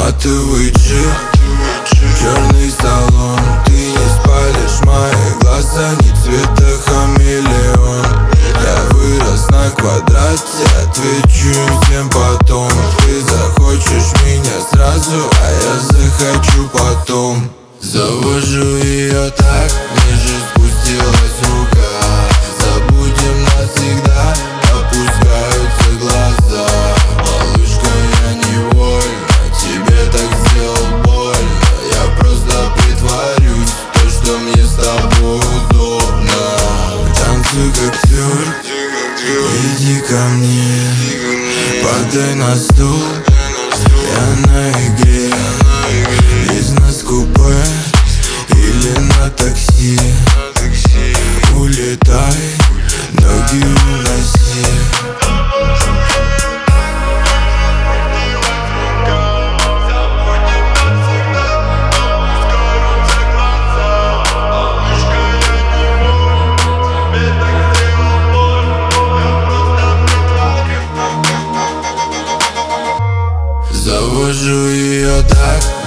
Матовый джип, черный салон. Ты не спалишь мои глаза, ни цвета хамелеон. Я вырос на квадрате, отвечу всем потом. Ты захочешь меня сразу, а я захочу потом. Завожу ее так, ниже спустилась рука. Забудем навсегда, опускаются глаза. Малышка, я невольно тебе так сделал больно. Я просто притворюсь, то, что мне с тобой удобно. Танцуй как актер, иди ко мне, падай на стул, я на игре. Бизнес-купе или на такси, улетай, ноги уноси. Завожу ее так,